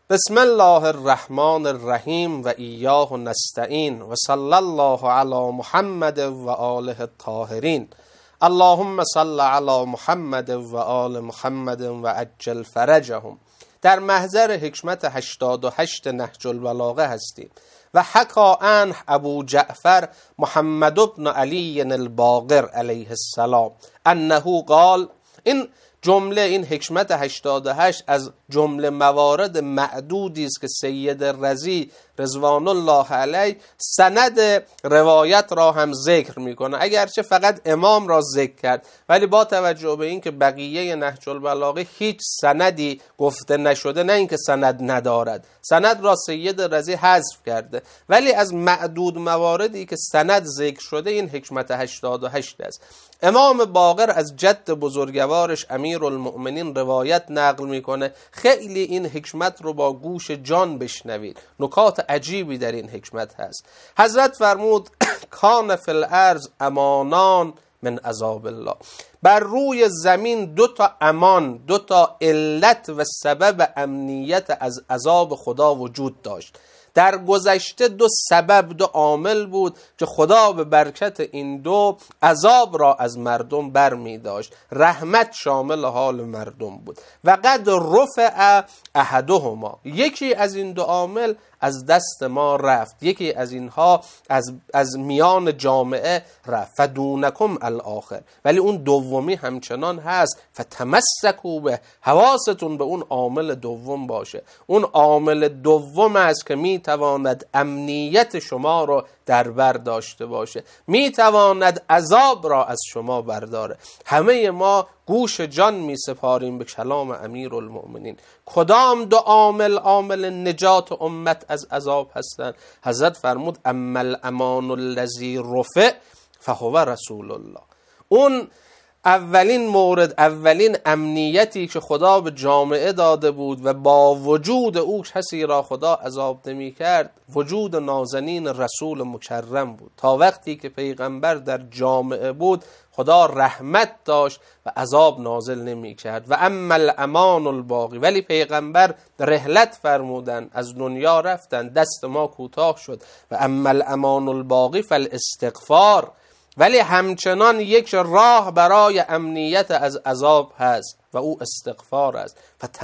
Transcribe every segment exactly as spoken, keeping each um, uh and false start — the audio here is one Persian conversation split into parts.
بسم الله الرحمن الرحیم و ایاه نستعین و صلی الله علی محمد و آله الطاهرین. اللهم صل علی محمد و آل محمد و عجل فرجهم. در محضر حکمت هشتاد و هشت نهج البلاغه هستیم و حکا عنه ابو جعفر محمد بن علی الباقر علیه السلام انه قال. این جمله، این حکمت هشتاد و هشت از جمله موارد معدودی است که سید رضی رضوان الله علیه سند روایت را هم ذکر میکنه، اگرچه فقط امام را ذکر کرد، ولی با توجه به این که بقیه نهج البلاغه هیچ سندی گفته نشده، نه اینکه سند ندارد، سند را سید رضی حذف کرده، ولی از معدود مواردی که سند ذکر شده این حکمت هشتاد و هشت است. امام باقر از جد بزرگوارش امیرالمؤمنین روایت نقل میکنه. خیلی این حکمت رو با گوش جان بشنوید، نکات عجیبی در این حکمت هست. حضرت فرمود کان فی الارض امانان من عذاب الله. بر روی زمین دو تا امان، دو تا علت و سبب امنیت از عذاب خدا وجود داشت. در گذشته دو سبب، دو عامل بود که خدا به برکت این دو عذاب را از مردم بر می داشت. رحمت شامل حال مردم بود. و قد رفع احدهما، یکی از این دو عامل از دست ما رفت، یکی از اینها از, از میان جامعه رفت. فدونکم الاخر، ولی اون دومی همچنان هست. فتمسکوا به، حواستون به اون عامل دوم باشه. اون عامل دوم است که می تواند امنیت شما را در بر داشته باشه، می تواند عذاب را از شما برداره. همه ما گوش جان می سپاریم به کلام امیرالمؤمنین. کدام دو عامل عامل نجات امت از عذاب هستند؟ حضرت فرمود اما الامان الذی رفع فهو رسول الله. اون اولین مورد، اولین امنیتی که خدا به جامعه داده بود و با وجود او کسی را خدا عذاب نمی کرد، وجود نازنین رسول مکرم بود. تا وقتی که پیغمبر در جامعه بود خدا رحمت داشت و عذاب نازل نمی کرد. و اما الامان الباقی، ولی پیغمبر رحلت فرمودن، از دنیا رفتن، دست ما کوتاه شد. و اما الامان الباقی فالاستغفار، ولی همچنان یک راه برای امنیت از عذاب هست و او استغفار است.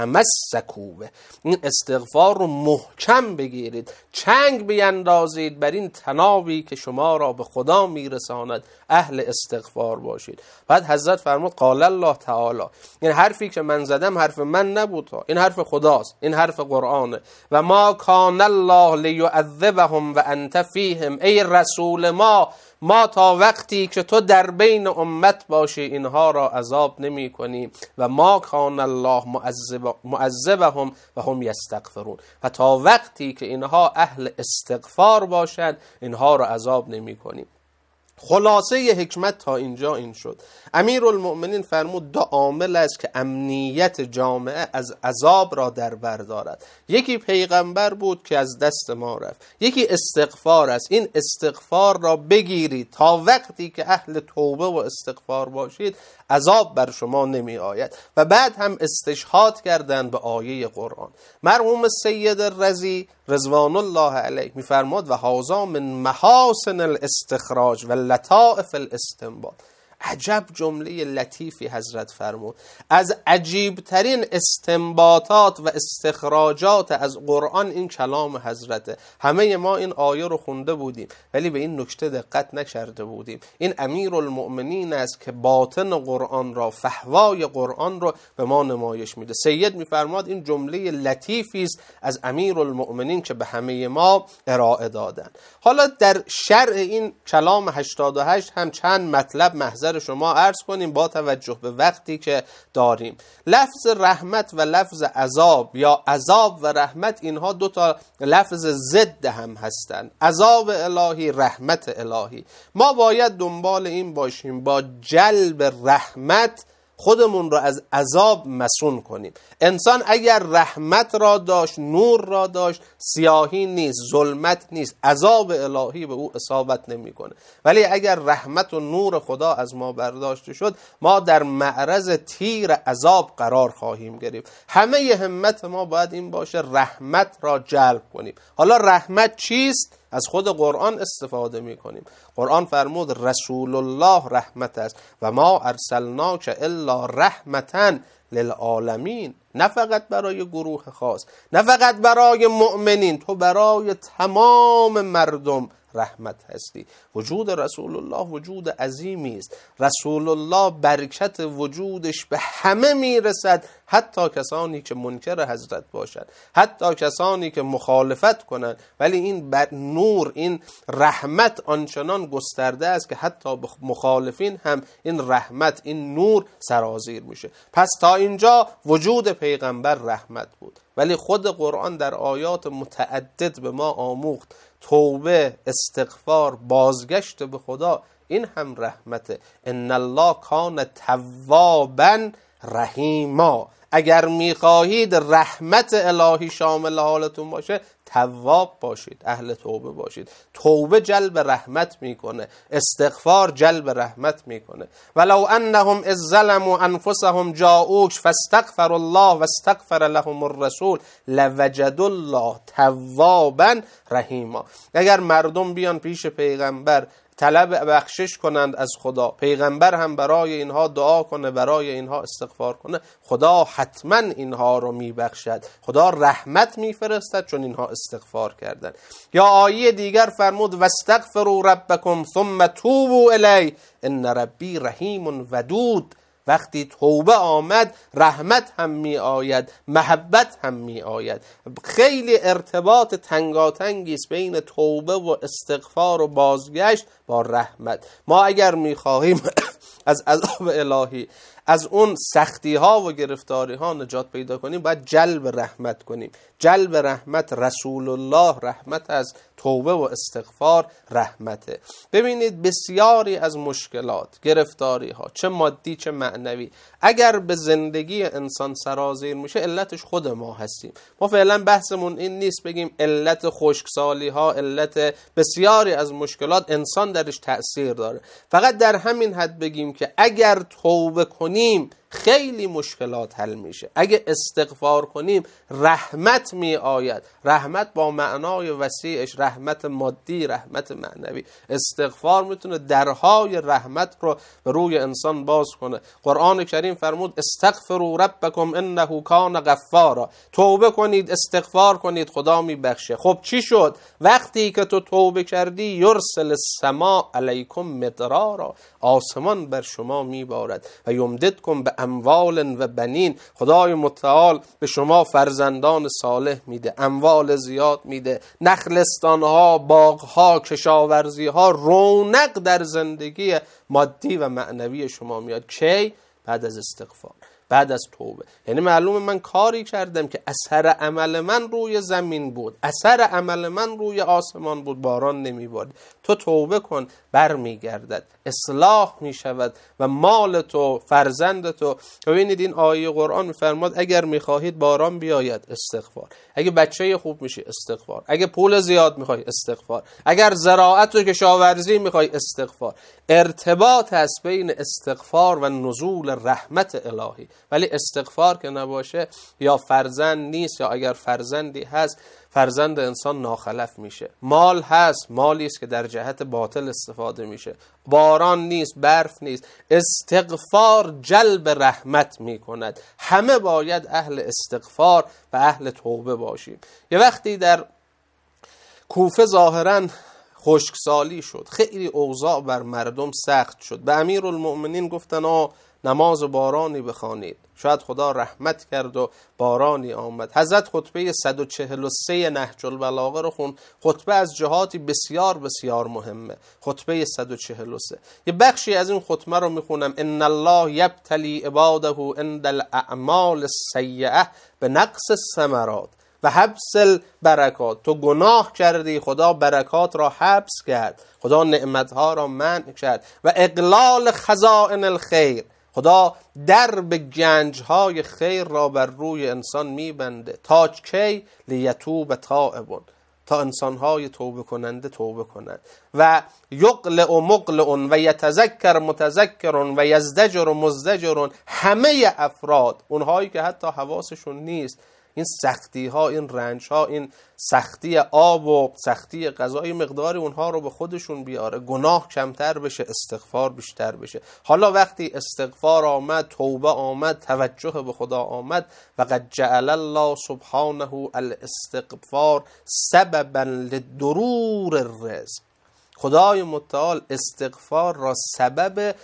فتمسکوا به، این استغفار رو محکم بگیرید، چنگ بیندازید بر این تنابی که شما را به خدا میرساند، اهل استغفار باشید. بعد حضرت فرمود قال الله تعالی، این حرفی که من زدم حرف من نبود، این حرف خداست، این حرف قرآنه. و ما کان الله لیعذبهم و انت فیهم، ای رسول ما، ما تا وقتی که تو در بین امت باشی اینها را عذاب نمی کنیم. و ما کان الله معذب معذبهم و هم یستغفرون، و تا وقتی که اینها اهل استغفار باشند اینها را عذاب نمی کنیم. خلاصه ی حکمت تا اینجا این شد. امیرالمؤمنین فرمود دو عامل است که امنیت جامعه از عذاب را در بر دارد. یکی پیغمبر بود که از دست ما رفت، یکی استغفار است. این استغفار را بگیرید، تا وقتی که اهل توبه و استغفار باشید عذاب بر شما نمی آید. و بعد هم استشهاد کردند به آیه قرآن. مرحوم سید رضی رضوان الله علیه میفرماد و هذا من محاسن الاستخراج و لطائف الاستنباط. عجب جمله لطیفی حضرت فرمود. از عجیب ترین استنباطات و استخراجات از قرآن این کلام حضرته. همه ما این آیه رو خونده بودیم ولی به این نکته دقت نکرده بودیم. این امیرالمؤمنین است که باطن قرآن را، فحوای قرآن رو به ما نمایش میده. سید میفرماد این جمله لطیفی است از امیرالمؤمنین که به همه ما ارائه دادن. حالا در شرح این کلام هشتاد و هشت هم چند مطلب محضر شما عرض کنیم با توجه به وقتی که داریم. لفظ رحمت و لفظ عذاب یا عذاب و رحمت، اینها دو تا لفظ ضد هم هستند. عذاب الهی، رحمت الهی. ما باید دنبال این باشیم با جلب رحمت خودمون رو از عذاب مسون کنیم. انسان اگر رحمت را داشت، نور را داشت، سیاهی نیست، ظلمت نیست، عذاب الهی به او اصابت نمیکنه. ولی اگر رحمت و نور خدا از ما برداشته شد، ما در معرض تیر عذاب قرار خواهیم گرفت. همه همت ما باید این باشه رحمت را جلب کنیم. حالا رحمت چیست؟ از خود قرآن استفاده می کنیم. قرآن فرمود رسول الله رحمت است و ما ارسلناک الا رحمتا للعالمین. نه فقط برای گروه خاص، نه فقط برای مؤمنین، تو برای تمام مردم رحمت هستی. وجود رسول الله وجود عظیمی است. رسول الله برکت وجودش به همه میرسد، حتی کسانی که منکر حضرت باشند، حتی کسانی که مخالفت کنند، ولی این بر نور، این رحمت آنچنان گسترده است که حتی به مخالفین هم این رحمت، این نور سرازیر میشه. پس تا اینجا وجود پیغمبر رحمت بود، ولی خود قرآن در آیات متعدد به ما آموخت توبه، استغفار، بازگشت به خدا، این هم رحمته. ان الله کان توابا رحیما. اگر میخواهید رحمت الهی شامل حالتون باشه، تواب باشید، اهل توبه باشید. توبه جلب رحمت میکنه، استغفار جلب رحمت میکنه. ولو انهم اذ ظلموا انفسهم جاءوک فاستغفروا الله واستغفر لهم الرسول لوجدوا الله توابا رحیما. اگر مردم بیان پیش پیغمبر طلب بخشش کنند از خدا، پیغمبر هم برای اینها دعا کنه، برای اینها استغفار کنه، خدا حتما اینها رو میبخشد، خدا رحمت میفرستد چون اینها استغفار کردند. یا آیه دیگر فرمود واستغفروا ربکم ثم توبوا الیه ان ربی رحیم ودود. وقتی توبه آمد رحمت هم می آید، محبت هم می آید. خیلی ارتباط تنگاتنگی است بین توبه و استغفار و بازگشت با رحمت. ما اگر می خواهیم از عذاب الهی، از اون سختی ها و گرفتاری ها نجات پیدا کنیم، باید جلب رحمت کنیم. جلب رحمت رسول الله رحمت از توبه و استغفار رحمته. ببینید بسیاری از مشکلات، گرفتاری ها، چه مادی چه معنوی، اگر به زندگی انسان سرازیر میشه، علتش خود ما هستیم. ما فعلا بحثمون این نیست بگیم علت خشکسالی ها، علت بسیاری از مشکلات انسان درش تأثیر داره. فقط در همین حد بگیم که اگر توبه کنیم خیلی مشکلات حل میشه. اگه استغفار کنیم رحمت می آید. رحمت با معنای وسیعش، رحمت مادی، رحمت معنوی. استغفار میتونه درهای رحمت رو به روی انسان باز کنه. قرآن کریم فرمود استغفروا ربکم انه کان غفارا. توبه کنید، استغفار کنید، خدا میبخشه. خب چی شد؟ وقتی که تو توبه کردی یرسل السماء علیکم مدرارا، آسمان بر شما میبارد و یمددکم به اموال و بنین. خدای متعال به شما فرزندان صالح میده، اموال زیاد میده، نخلستانها، باغها، کشاورزیها، رونق در زندگی مادی و معنوی شما میاد. کی؟ بعد از استغفار، بعد از توبه. یعنی معلومه من کاری کردم که اثر عمل من روی زمین بود، اثر عمل من روی آسمان بود، باران نمیبارد. تو توبه کن، بر میگردد، اصلاح میشود و مال تو، فرزند تو. ببینید این آیه قرآن میفرماد اگر میخواهید باران بیاید استغفار، اگه بچه خوب میشه استغفار، اگه پول زیاد میخوای استغفار، اگر زراعت و کشاورزی میخوای استغفار. ارتباط هست بین استغفار و نزول رحمت الهی. ولی استغفار که نباشه، یا فرزند نیست، یا اگر فرزندی هست فرزند انسان ناخلف میشه. مال هست، مالی است که در جهت باطل استفاده میشه. باران نیست، برف نیست. استغفار جلب رحمت میکند. همه باید اهل استغفار و اهل توبه باشیم. یه وقتی در کوفه ظاهراً خشکسالی شد، خیلی اوضاع بر مردم سخت شد. به امیرالمؤمنین گفتن آ نماز بارانی بخوانید، شاید خدا رحمت کرد و بارانی آمد. حضرت خطبه صد و چهل و سه نهج البلاغه رو خون. خطبه از جهاتی بسیار بسیار مهمه. خطبه صد و چهل و سه، یه بخشی از این خطبه رو میخونم. ان الله یبتلی عباده عند الاعمال السیئه به نقص الثمرات و حبس البرکات. تو گناه کردی، خدا برکات را حبس کرد، خدا نعمتها را منع کرد. و اقلال خزائن الخیر، خدا درب گنج‌های خیر را بر روی انسان میبنده. تا کی؟ لیتوب تائبون، تا انسان‌های توبه کننده توبه کنند. و یقلع و مقلع و یتذکر متذکر و یزدجر و مزدجر، همه افراد، اونهایی که حتی حواسشون نیست، این سختی ها، این رنج ها، این سختی آب و سختی غذای مقداری اونها رو به خودشون بیاره، گناه کمتر بشه، استغفار بیشتر بشه. حالا وقتی استغفار آمد، توبه آمد، توجه به خدا آمد، و قد جعل الله سبحانه الاستغفار سببا لدرور الرزق، خدای متعال استغفار را سبب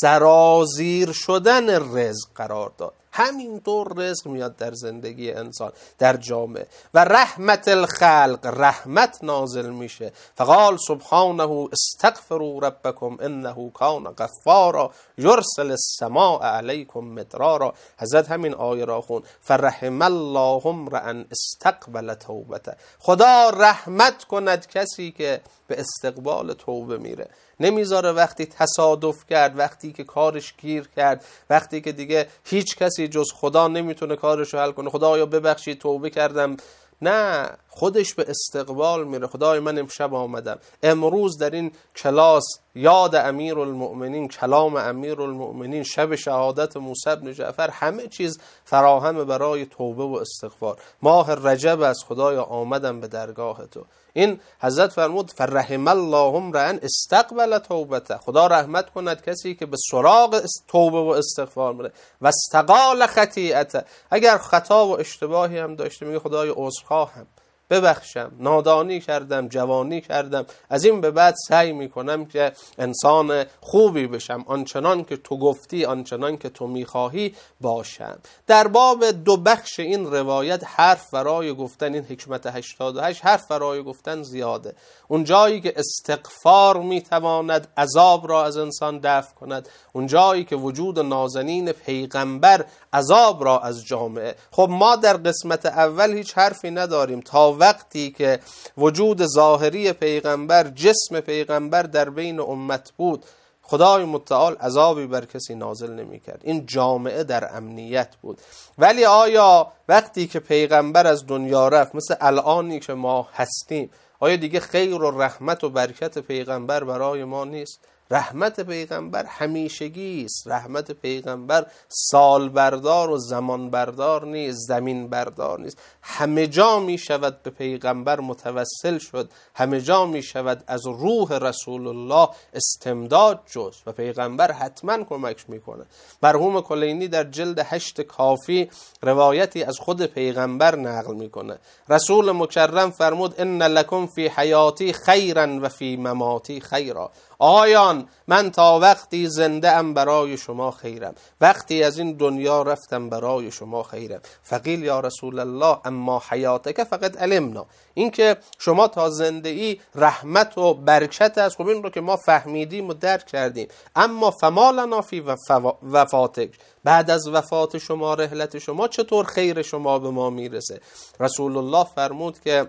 سرازیر شدن رزق قرار داد. همینطور رزق میاد در زندگی انسان، در جامعه. و رحمت الخلق، رحمت نازل میشه. فقال سبحانه استغفروا ربکم انه کان غفارا یرسل السماء علیکم مدرارا. حضرت همین آیه را خون، فرحم الله امرأ استقبل توبته، خدا رحمت کند کسی که به استقبال توبه میره، نمیذاره وقتی تصادف کرد، وقتی که کارش گیر کرد، وقتی که دیگه هیچ کسی جز خدا نمیتونه کارشو حل کنه، خدایا ببخشید توبه کردم، نه، خودش به استقبال میره. خدای من امشب آمدم، امروز در این کلاس یاد امیرالمؤمنین، کلام امیرالمؤمنین، شب شهادت موسی بن جعفر، همه چیز فراهم برای توبه و استغفار. ماه رجب است، خدایا آمدم به درگاه تو. این حضرت فرمود فرحم الله امرأ استقبل توبته، خدا رحمت کند کسی که به سراغ توبه و استغفار میره. و استقال خطیئته، اگر خطا و اشتباهی هم داشته میگه خدای عذرخواهم، ببخشم، نادانی کردم، جوانی کردم، از این به بعد سعی میکنم که انسان خوبی بشم، آنچنان که تو گفتی، آنچنان که تو میخواهی باشم. در باب دو بخش این روایت حرف برای گفتن، این حکمت هشتاد و هشت، حرف برای گفتن زیاده. اون جایی که استغفار میتواند عذاب را از انسان دفع کند، اون جایی که وجود نازنین پیغمبر عذاب را از جامعه. خب ما در قسمت اول هیچ حرفی نداریم تا وقتی که وجود ظاهری پیغمبر، جسم پیغمبر در بین امت بود، خدای متعال عذابی بر کسی نازل نمی کرد. این جامعه در امنیت بود. ولی آیا وقتی که پیغمبر از دنیا رفت، مثل الانی که ما هستیم، آیا دیگه خیر و رحمت و برکت پیغمبر برای ما نیست؟ رحمت پیغمبر همیشگی است. رحمت پیغمبر سال بردار و زمان بردار نیست، زمین بردار نیست. همه جا می شود به پیغمبر متوسل شد، همه جا می شود از روح رسول الله استمداد جست و پیغمبر حتما کمک می کنه. مرحوم کلینی در جلد هشت کافی روایتی از خود پیغمبر نقل می کنه. رسول مکرم فرمود ان لکم فی حیاتی خیرا و فی مماتی خیرا. آیان من تا وقتی زنده ام برای شما خیرم، وقتی از این دنیا رفتم برای شما خیرم. فقیل یا رسول الله اما حیاتک فقط علمنا، این که شما تا زنده ای رحمت و برکت است، خب این رو که ما فهمیدیم و درک کردیم، اما فما لنا فی وفاتک، بعد از وفات شما، رحلت شما، چطور خیر شما به ما میرسه؟ رسول الله فرمود که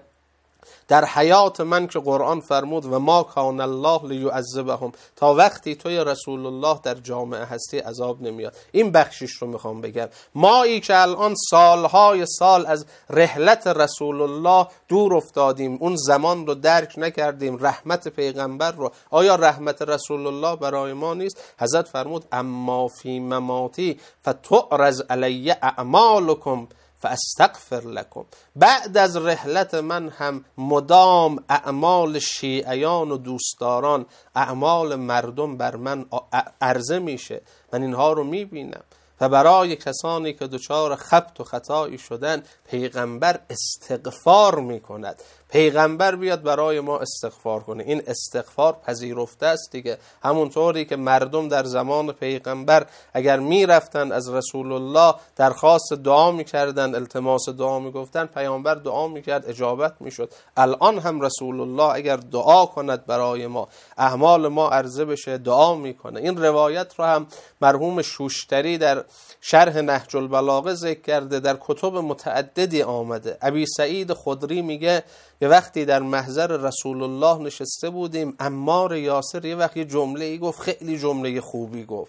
در حیات من که قرآن فرمود و ما کان الله لیعذبهم، تا وقتی توی رسول الله در جامعه هستی عذاب نمیاد. این بخشش رو میخوام بگم. مایی که الان سالهای سال از رحلت رسول الله دور افتادیم، اون زمان رو درک نکردیم، رحمت پیغمبر رو، آیا رحمت رسول الله برای ما نیست؟ حضرت فرمود اما فی مماتی فتعرض علی اعمالکم فاستغفر لکم، بعد از رحلت من هم مدام اعمال شیعیان و دوستداران، اعمال مردم بر من عرضه میشه، من اینها رو میبینم. و برای کسانی که دچار خبط و خطایی شدن پیغمبر استغفار میکند. پیغمبر بیاد برای ما استغفار کنه. این استغفار پذیرفته است دیگه. همونطوری که مردم در زمان پیغمبر اگر میرفتن از رسول الله درخواست دعا میکردن، التماس دعا میگفتن، پیامبر دعا میکرد، اجابت میشد. الان هم رسول الله اگر دعا کند برای ما، اعمال ما عرضه بشه، دعا میکنه. این روایت رو هم مرحوم شوشتری در شرح نهج البلاغه ذکر کرده، در کتب متعددی آمده. ابی سعید خدری میگه یه وقتی در محضر رسول الله نشسته بودیم، عمار یاسر یه وقت یه جمله ای گفت، خیلی جمله خوبی گفت.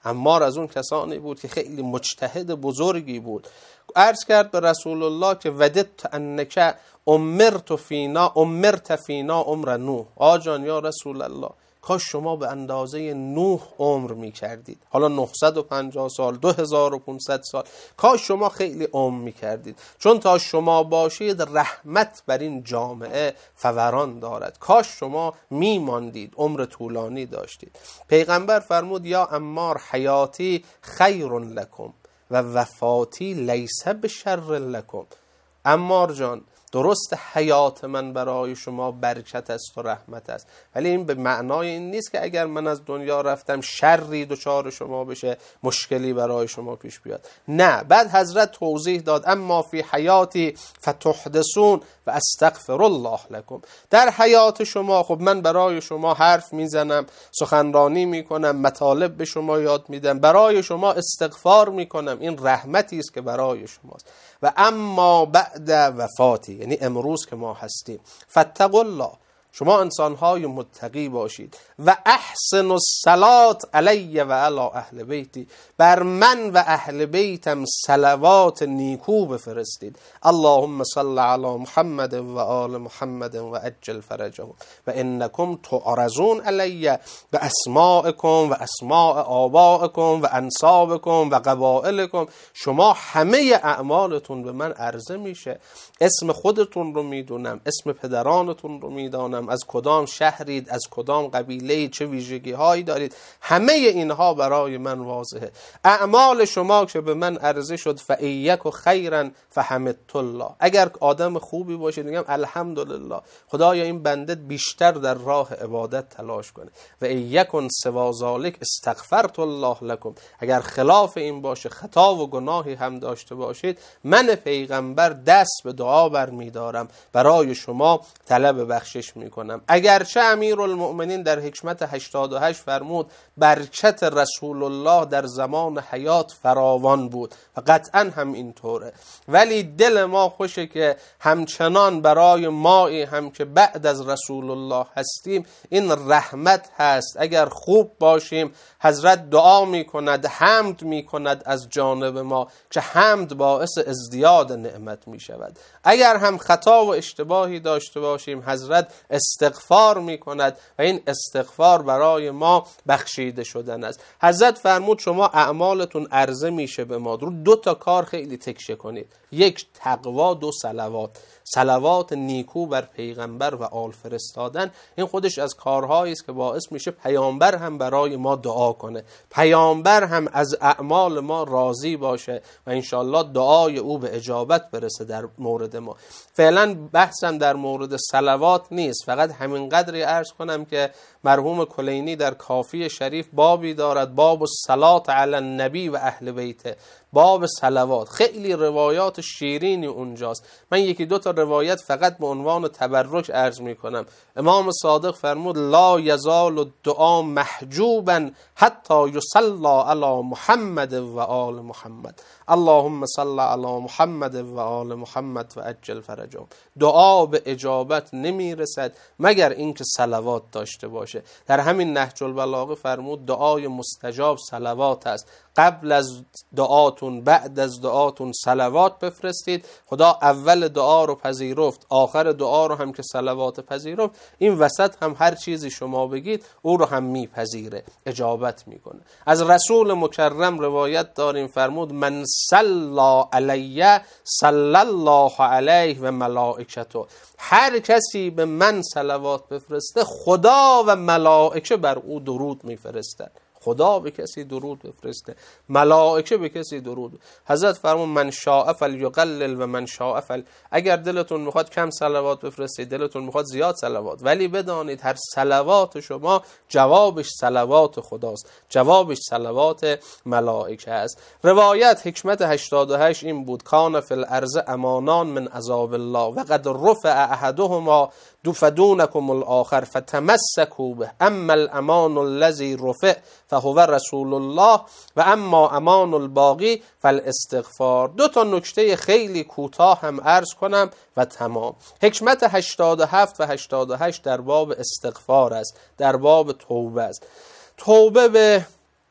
عمار از اون کسانی بود که خیلی مجتهد بزرگی بود. عرض کرد به رسول الله که وددت انک امرت فینا امرت فینا عمر نوح. آجان یا رسول الله، کاش شما به اندازه نوح عمر می کردید. حالا نهصد و پنجاه سال، دو هزار و پانصد سال، کاش شما خیلی عمر می کردید، چون تا شما باشید رحمت بر این جامعه فوران دارد. کاش شما می ماندید، عمر طولانی داشتید. پیغمبر فرمود یا عمار حیاتی خیر لکم و وفاتی لیس بشر لکم. عمار جان، درست حیات من برای شما برکت است و رحمت است، ولی این به معنای این نیست که اگر من از دنیا رفتم شری دچار شما بشه، مشکلی برای شما پیش بیاد. نه، بعد حضرت توضیح داد اما فی حیاتی فتحدثون و استغفر الله لکم. در حیات شما خب من برای شما حرف میزنم، سخنرانی میکنم، مطالب به شما یاد میدم، برای شما استغفار میکنم، این رحمتی است که برای شماست. و اما بعد وفاتی، یعنی امروز که ما هستیم، فاتقوا الله، شما انسانهای متقی باشید، و احسن الصلاة علی و علی اهل بیتی، بر من و اهل بیتم صلوات نیکو بفرستید. اللهم صل علی محمد و آل محمد و عجل فرجهم و انکم تعرضون علی به اسماءکم و اسماء آبائکم و انسابکم و قبائلکم. شما همه اعمالتون به من عرضه میشه، اسم خودتون رو میدونم، اسم پدرانتون رو میدانم، از کدام شهرید، از کدام قبیله، چه ویژگی هایی دارید، همه اینها برای من واضحه. اعمال شما که به من عرضه شد فایک و خیرا فحمدت الله، اگر آدم خوبی باشید میگم الحمدلله، خدایا این بنده بیشتر در راه عبادت تلاش کنه. و ایکن سوا ذالک استغفرت الله لکم، اگر خلاف این باشه، خطا و گناهی هم داشته باشید، من پیغمبر دست به دعا برمیدارم، برای شما طلب بخشش میکنم. اگرچه امیرالمؤمنین در حکمت هشتاد و هشت فرمود برکت رسول الله در زمان حیات فراوان بود و قطعا هم اینطوره، ولی دل ما خوشه که همچنان برای مایی هم که بعد از رسول الله هستیم این رحمت هست. اگر خوب باشیم حضرت دعا میکند، حمد میکند از جانب ما که حمد باعث ازدیاد نعمت میشود. اگر هم خطا و اشتباهی داشته باشیم حضرت استغفار میکند و این استغفار برای ما بخشیده شدن است. حضرت فرمود شما اعمالتون عرضه میشه به ما، دو تا کار خیلی تکشه کنید، یک تقوا، دو صلوات. صلوات نیکو بر پیغمبر و آل فرستادن، این خودش از کارهایی است که باعث میشه پیامبر هم برای ما دعا کنه، پیامبر هم از اعمال ما راضی باشه و انشالله دعای او به اجابت برسه در مورد ما. فعلا بحثم در مورد صلوات نیست، فقط همین قدری عرض کنم که مرحوم کلینی در کافی شریف بابی دارد، باب الصلاة علی النبی و اهل بیته، باب صلوات. خیلی روایات شیرینی اونجاست. من یکی دو تا روایت فقط به عنوان تبرک عرض می کنم. امام صادق فرمود لا یزال الدعاء محجوبا حتی یصلی علی محمد و آل محمد. اللهم صل علی محمد و آل محمد و عجل فرجهم. دعا به اجابت نمی رسد مگر اینکه صلوات داشته باشه. در همین نهج البلاغه فرمود دعای مستجاب صلوات است. قبل از دعاتون، بعد از دعاتون صلوات بفرستید. خدا اول دعا رو پذیرفت، آخر دعا رو هم که صلوات پذیرفت، این وسط هم هر چیزی شما بگید او رو هم میپذیره، اجابت میکنه. از رسول مکرم روایت داریم فرمود من صلی علی صلی الله علیه و ملائکته، هر کسی به من صلوات بفرسته خدا و ملائکه بر او درود میفرستند. خدا به کسی درود بفرسته، ملائکه به کسی درود. حضرت فرمود من شاء فلیقلل و من شاء فل، اگر دلتون میخواد کم صلوات بفرستید، دلتون میخواد زیاد صلوات، ولی بدانید هر صلوات شما جوابش صلوات خداست، جوابش صلوات ملائکه است. روایت حکمت هشتاد و هشت این بود کان فی الارض امانان من عذاب الله و قد رفع احدهما فدونکم الاخر فتمسکوا به اما الامان الذی رفع فهو رسول الله و اما امان الباقی فالاستغفار. دو تا نکته خیلی کوتاه هم عرض کنم و تمام. حکمت هشتاد و هفت و هشتاد و هشت در باب استغفار است، در باب توبه است. توبه به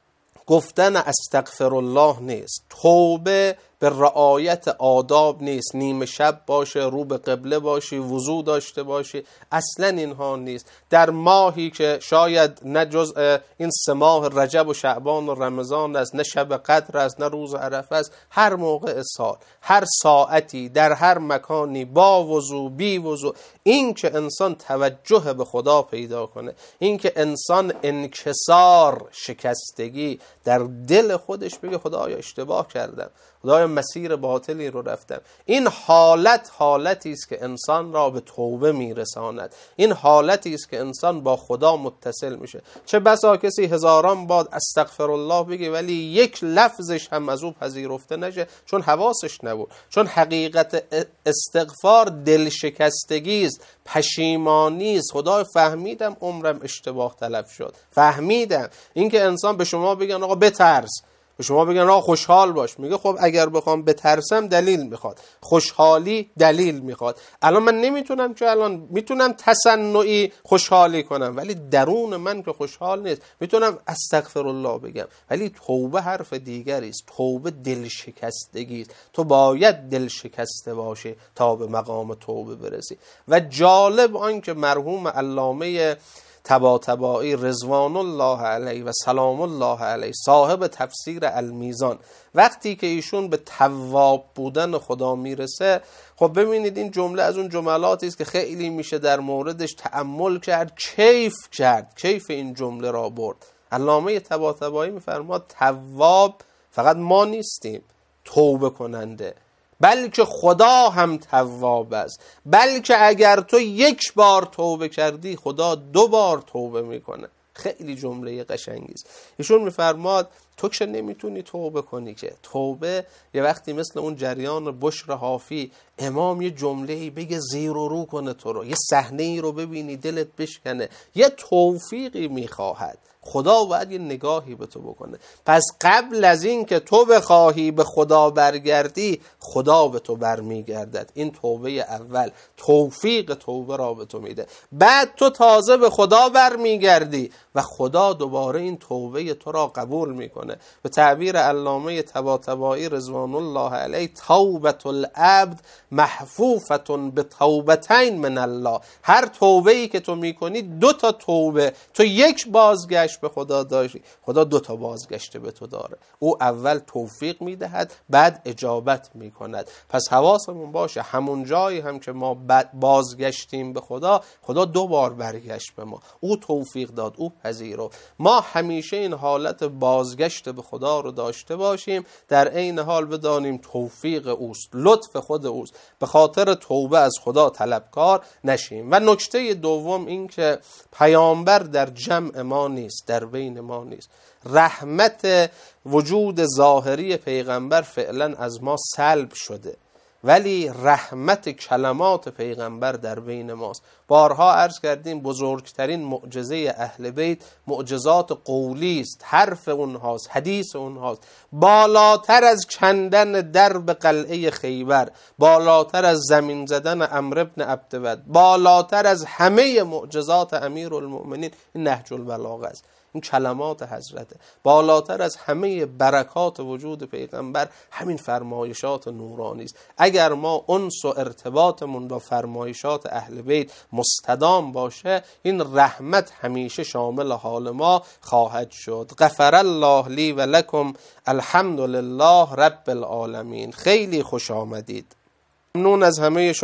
گفتن استغفر الله نیست، توبه به رعایت آداب نیست، نیمه شب باشه، رو به قبله باشی، وضو داشته باشی، اصلا اینها نیست. در ماهی که شاید نه جزء این سه ماه رجب و شعبان و رمضان است، نه شب قدر است، نه روز عرفه است، هر موقع سال، هر ساعتی، در هر مکانی، با وضو بی وضو، این که انسان توجه به خدا پیدا کنه، این که انسان انکسار، شکستگی در دل خودش بگه خدایا اشتباه کردم، خدایا مسیر باطلی رو رفتم، این حالت حالتی است که انسان را به توبه میرساند، این حالتی است که انسان با خدا متصل میشه. چه بسا کسی هزاران بار استغفر الله بگه ولی یک لفظش هم از او پذیرفته نشه، چون حواسش نبود، چون حقیقت استغفار دلشکستگی است، پشیمانی است. خدا فهمیدم عمرم اشتباه تلف شد، فهمیدم. این که انسان به شما بگن آقا بترس، به شما بگن آقا خوشحال باش، میگه خب اگر بخوام بترسم دلیل میخواد، خوشحالی دلیل میخواد. الان من نمیتونم که الان میتونم تصنعی خوشحالی کنم ولی درون من که خوشحال نیست، میتونم استغفر الله بگم ولی توبه حرف دیگری است. توبه دل شکستگی است، تو باید دل شکسته باشی تا به مقام توبه برسی. و جالب آن که مرحوم علامه طباطبایی رضوان الله علیه و سلام الله علیه، صاحب تفسیر المیزان، وقتی که ایشون به تواب بودن خدا میرسه، خب ببینید این جمله از اون جملاتی است که خیلی میشه در موردش تأمل کرد، کیف کرد، کیف این جمله را برد. علامه طباطبایی میفرماد تواب فقط ما نیستیم توبه کننده، بلکه خدا هم تواب است، بلکه اگر تو یک بار توبه کردی خدا دو بار توبه میکنه. خیلی جمله قشنگی است. ایشون میفرماد تو که نمیتونی توبه کنی، که توبه یه وقتی مثل اون جریان بشر حافی، امام یه جمله‌ای بگه زیر و رو کنه تو رو، یه صحنه‌ای رو ببینی دلت بشکنه، یه توفیقی میخواهد. خدا باید یه نگاهی به تو بکنه. پس قبل از این که تو بخواهی به خدا برگردی، خدا به تو برمیگردد. این توبه اول، توفیق توبه را به تو میده. بعد تو تازه به خدا برمیگردی و خدا دوباره این توبه تو را قبول میکنه. به تعبیر علامه طباطبایی رضوان الله علیه، توبة العبد محفوفة بتوبتین من الله. هر توبه‌ای که تو میکنی دو تا توبه، تو یک بازگشت به خدا داشتی، خدا دو تا بازگشت به تو داره. او اول توفیق میدهد، بعد اجابت میکند. پس حواسمون باشه همون جایی هم که ما بازگشتیم به خدا، خدا دو بار برگشت به ما. او توفیق داد، او پذیرفت. ما همیشه این حالت بازگشت به خدا رو داشته باشیم، در عین حال بدانیم توفیق اوست، لطف خود اوست، به خاطر توبه از خدا طلبکار نشیم. و نکته دوم این که پیامبر در جمع ما نیست، در بین ما نیست. رحمت وجود ظاهری پیغمبر فعلا از ما سلب شده، ولی رحمت کلمات پیغمبر در بین ماست. بارها عرض کردیم بزرگترین معجزه اهل بیت معجزات قولی است، حرف اونهاست، حدیث اونهاست. بالاتر از کندن درب قلعه خیبر، بالاتر از زمین زدن عمرو بن عبدود، بالاتر از همه معجزات امیرالمؤمنین این نهج البلاغه است، این کلمات حضرته. بالاتر از همه برکات وجود پیغمبر همین فرمایشات نورانی است. اگر ما انس و ارتباطمون با فرمایشات اهل بیت مستدام باشه، این رحمت همیشه شامل حال ما خواهد شد. غفر الله لی و لکم، الحمد لله رب العالمین. خیلی خوش آمدید. ممنون از همه شما.